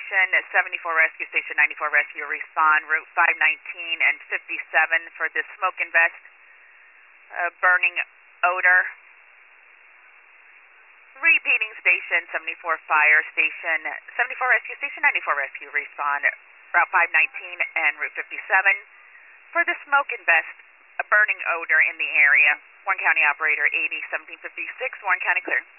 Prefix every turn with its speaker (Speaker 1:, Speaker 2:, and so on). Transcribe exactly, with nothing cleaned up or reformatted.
Speaker 1: Station, seventy-four Rescue Station, ninety-four Rescue, respond, Route five nineteen and fifty-seven for the smoke and vest, uh, burning odor. Repeating station, seventy-four Fire Station, seventy-four Rescue Station, ninety-four Rescue, respond, Route five nineteen and Route fifty-seven for the smoke and vest, a burning odor in the area. Warren County Operator eighty, seventeen fifty-six, Warren County clear.